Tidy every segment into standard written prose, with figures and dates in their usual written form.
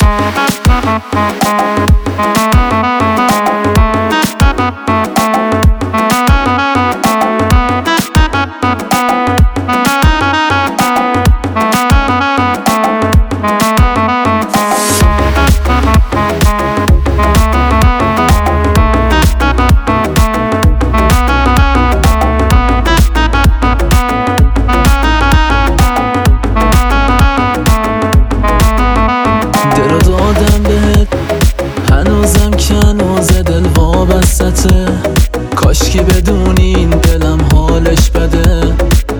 دلو دادم بهت هنوزم کنوز دل وابستته، کاشکی بدونی این دلم حالش بده.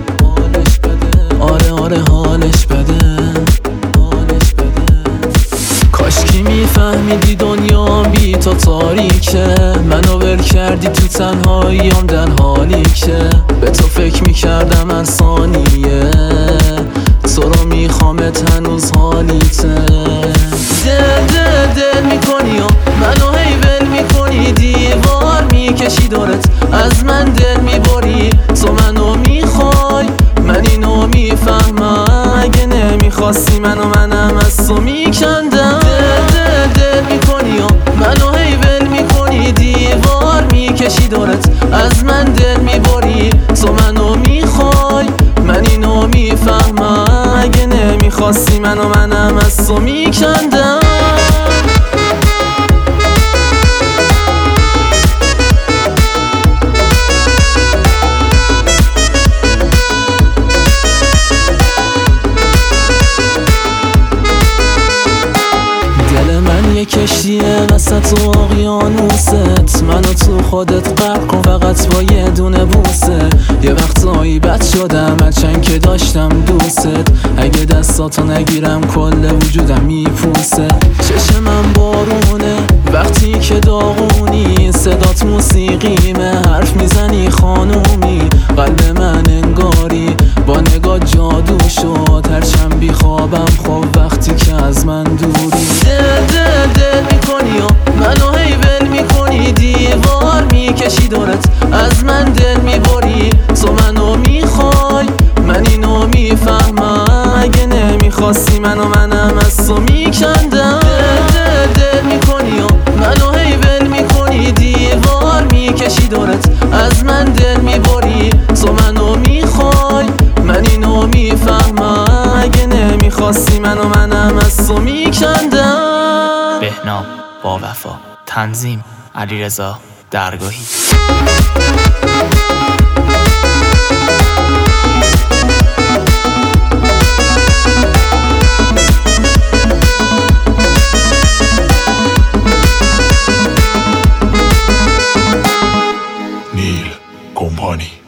آره آره حالش بده. کاشکی میفهمیدی دنیام بی تو تاریکه، منو ول کردی تو تنهاییم در حالی که به تو فکر میکردم هر ثانیه، تو رو میخوامت هنوز حالیته. دل میکنی و منو هی ول میکنی، دیوار میکشی دورت از من دل میبری. تو منو میخوای من اینو میفهمم، اگه نمیخواستی منم از تو میکندم. دل میکنی و منو هی ول میکنی، دیوار میکشی دورت از من دل میبری. تو منو میخوای من اینو میفهمم، اگه نمیخواستی منم از تو میکندم. یه کشتیه وسط اقیانوست، منو تو خودت غرق کن فقط با یه دونه بوسه. یه وقتایی بد شدم هرچند که داشتم دوست، اگه دستاتو نگیرم کل وجودم میپوسه. چشم من بارونه وقتی که داغونی، صدات موسیقیمه حرف میزنی خانومی. قلب من انگاری با نگاه جادو شد، هرچند بی خوابم خواب وقتی که از من دوری. دل میکنی و منو هی ول میکنی، دیوار میکشی دورت از من دل میبری. تو منو میخوای من اینو میفهمم، اگه نمیخواستی منم از تو میکندم. دل میکنی و منو هی ول میکنی، دیوار میکشی دورت از من دل میبری. تو منو میخوای من اینو میفهمم، اگه نمیخواستی منم از تو میکندم. بهنام با وفا، تنظیم علیرضا درگاهی. نیل کمپانی.